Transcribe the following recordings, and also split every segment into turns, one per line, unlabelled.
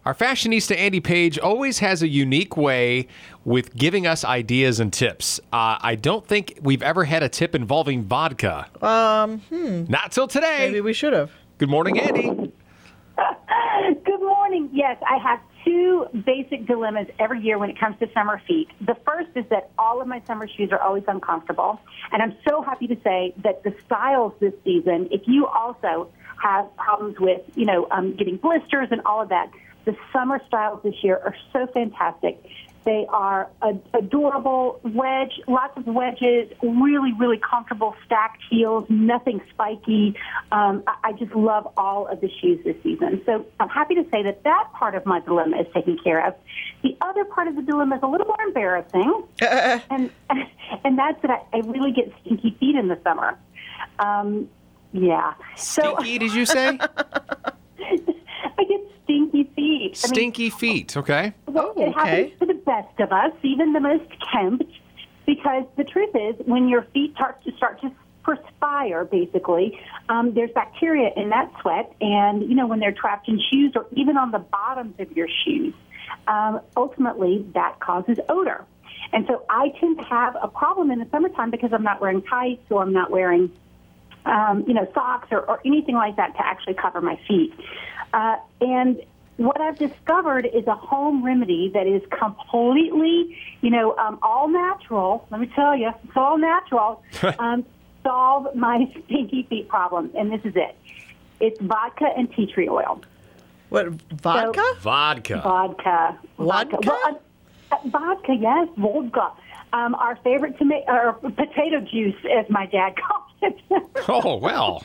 Our fashionista Andy Page always has a unique way with giving us ideas and tips. I don't think we've ever had a tip involving vodka. Not till today.
Maybe we should have.
Good morning, Andy.
Good morning. Yes, I have two basic dilemmas every year when it comes to summer feet. The first is that all of my summer shoes are always uncomfortable. And I'm so happy to say that the styles this season, if you also have problems with, getting blisters and all of that, the summer styles this year are so fantastic. They are adorable wedge, lots of wedges, really, really comfortable stacked heels, nothing spiky. I just love all of the shoes this season. So I'm happy to say that part of my dilemma is taken care of. The other part of the dilemma is a little more embarrassing, and that's that I really get stinky feet in the summer. Yeah.
Stinky, did you say?
I get stinky feet.
Stinky feet, okay.
Well, it happens to the best of us, even the most kempt, because the truth is, when your feet start to perspire, basically, there's bacteria in that sweat, and, when they're trapped in shoes or even on the bottoms of your shoes, ultimately that causes odor. And so I tend to have a problem in the summertime because I'm not wearing tights or I'm not wearing socks or anything like that to actually cover my feet. And what I've discovered is a home remedy that is completely, all natural. Let me tell you, it's all natural. Solve my stinky feet problem. And this is it. It's vodka and tea tree oil.
What, vodka?
Vodka.
Vodka. Well, vodka, yes, vodka. Our favorite potato juice, as my dad calls it.
Oh, well.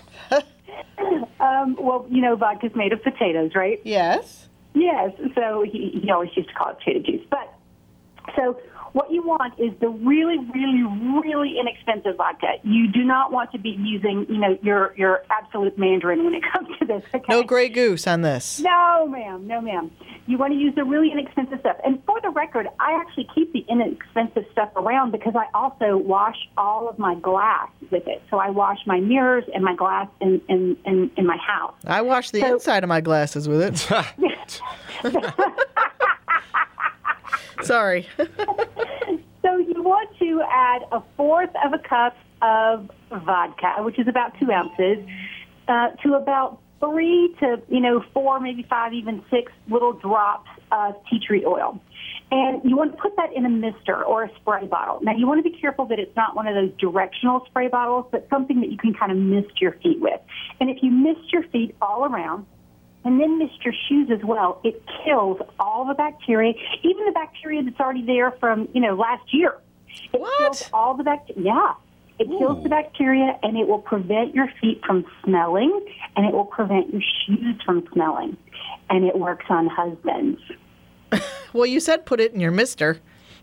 Vodka's made of potatoes, right?
Yes.
Yes. So he always used to call it potato juice. But so what you want is the really, really, really inexpensive vodka. You do not want to be using, your absolute Mandarin when it comes to this. Okay?
No Grey Goose on this.
No, ma'am. No, ma'am. You want to use the really inexpensive stuff. And for the record, I actually keep the inexpensive stuff around because I also wash all of my glass with it. So I wash my mirrors and my glass in my house.
I wash the inside of my glasses with it. Sorry.
So you want to add a fourth of a cup of vodka, which is about 2 ounces, to about 3 to 4, maybe 5, even 6 little drops of tea tree oil. And you want to put that in a mister or a spray bottle. Now, you want to be careful that it's not one of those directional spray bottles, but something that you can kind of mist your feet with. And if you mist your feet all around, and then mist your shoes as well, it kills all the bacteria, even the bacteria that's already there from, last year. It kills all the bacteria. Yeah. It kills the bacteria, and it will prevent your feet from smelling, and it will prevent your shoes from smelling. And it works on husbands.
Well, you said put it in your mister.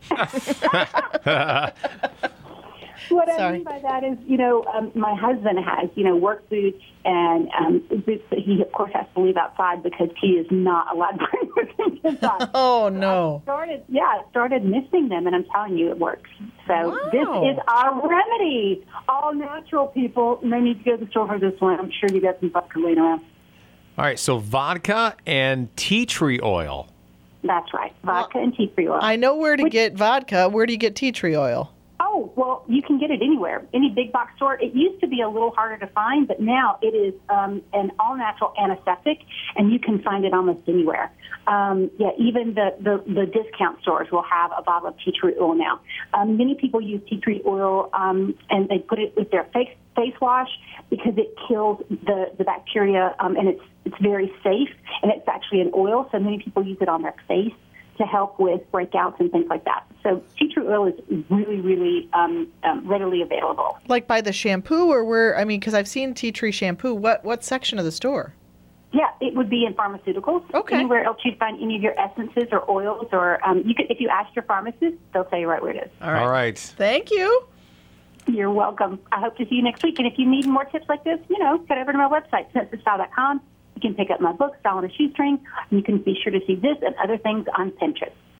What I mean by that is, my husband has, work boots and boots that he, of course, has to leave outside because he is not allowed to bring with him inside.
Oh, no.
I started misting them, and I'm telling you, it works. So This is our remedy. All natural people. No need to go to the store for this one. I'm sure you got some vodka later on.
All right, so vodka and tea tree oil.
That's right, vodka and tea tree oil.
I know where to get vodka. Where do you get tea tree oil?
Oh, well, you can get it anywhere, any big box store. It used to be a little harder to find, but now it is an all-natural antiseptic, and you can find it almost anywhere. Even the discount stores will have a bottle of tea tree oil now. Many people use tea tree oil, and they put it with their face wash because it kills the bacteria, and it's very safe, and it's actually an oil, so many people use it on their face to help with breakouts and things like that. So tea tree oil is really, really readily available.
Like by the shampoo or where? I mean, because I've seen tea tree shampoo. What section of the store?
Yeah, it would be in pharmaceuticals.
Okay.
Anywhere else you'd find any of your essences or oils, or you could, if you ask your pharmacist, they'll tell you right where it is.
All right.
Thank you.
You're welcome. I hope to see you next week. And if you need more tips like this, head over to my website, sensestyle.com. You can pick up my book, Style on a Shoestring, and you can be sure to see this and other things on Pinterest.